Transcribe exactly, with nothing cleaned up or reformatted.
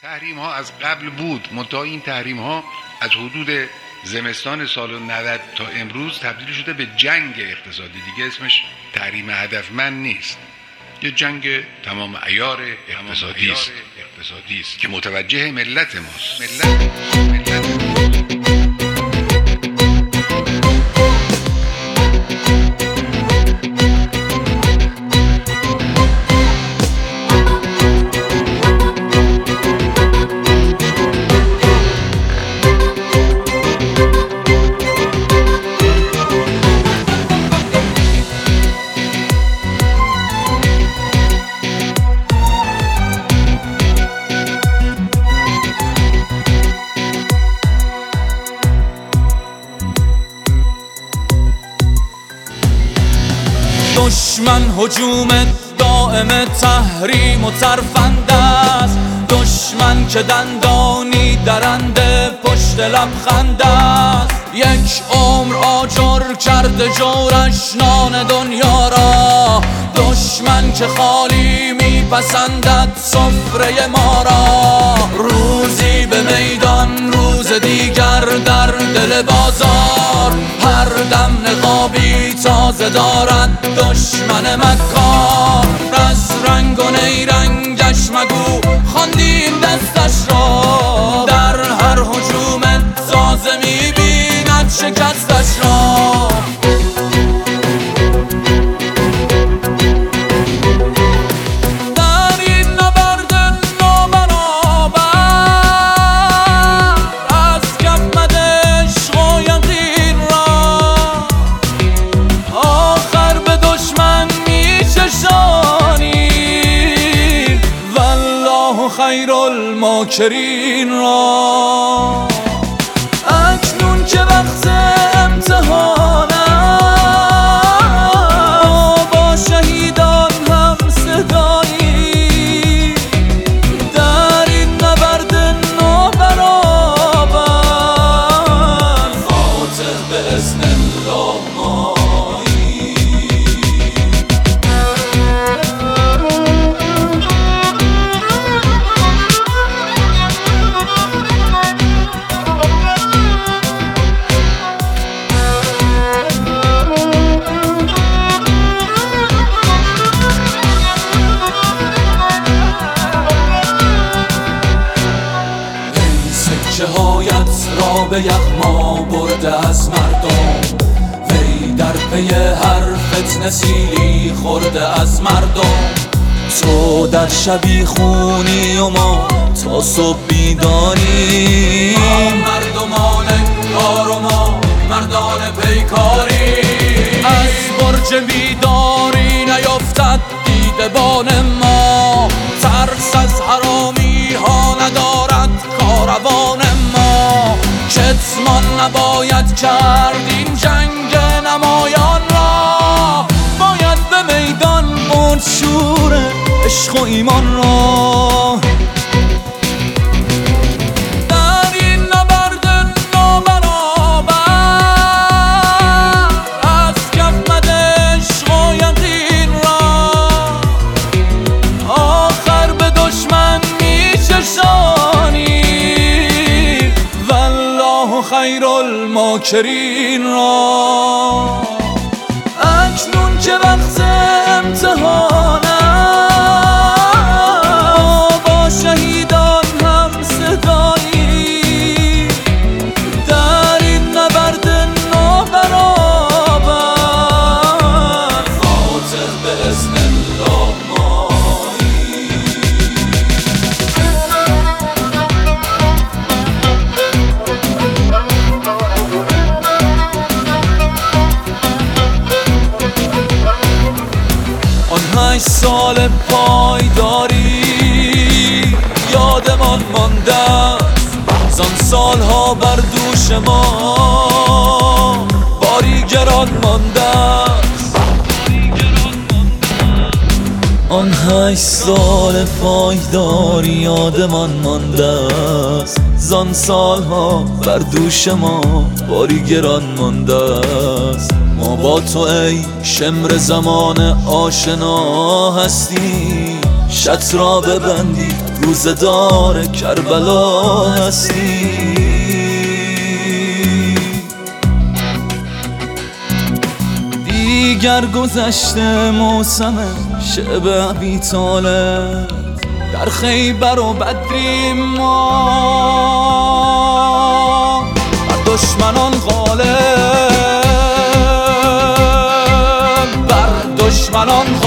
تحریم ها از قبل بود، منتها این تحریم ها از حدود زمستان سال نود تا امروز تبدیل شده به جنگ اقتصادی. دیگه اسمش تحریم هدفمند نیست، یه جنگ تمام عیار اقتصادی است اقتصادی است که متوجه ملت ماست. ملت ملت دشمن هجوم دائم تحریم و ترفند است، دشمن که دندانی درنده پشت لبخند است. یک عمر آجر کرده جورش نان دنیا را، دشمن که خالی میپسندد سفره ما را. روزی به میدان روز دیگر در دل بازار، هر دم نقابی تازه دارد دشمن مکار. از رنگ و نیرنگش مگو خواندیم دستش را، در هر هجوم تازه میبیند شکستش را. خیر الماکرین را اکنون که وقت امتحان است، با شهیدان هم صدایی در این نبرد نابرابر. فاتح به اذن الله مایی. شهایت را به یغما برده از مردم، وی در پی هر فتنه سیلی خورده از مردم. تو در شبی خونی و ما تا صبح بیداری، مردمان کار و ما مردان پیکاری. از برج بیداری نیفتد دیدبان ما، ترس از حرامی ها ندارد کاروان ما. کتمان نباید کرد این جنگ نمایان را، باید به میدان برد شور عشق و ایمان را. در این نبرد نابرابر از کف مده عشق و یقین را، آخر به دشمن میچشانی والله خیر الماکرین را. اکنون که وقت امتحان است، با شهیدان هم صدایی در این نبرد نابرابر. فاتح به اذن الله مایی. آن هشت سال پایداری یادمان مانده است، زان سالها بر دوش ما باری گران مانده است. آن هشت سال پایداری یادمان مانده است، زان سالها بر دوش ما باری گران مانده است. ما با تو ای شمر زمان آشنا هستی، شط را ببندی روزدار کربلا هستی. دیگر گذشته موسم شب ابی طالب، در خیبر و بدریم ما بر دشمنان غالب، بر دشمنان غالب.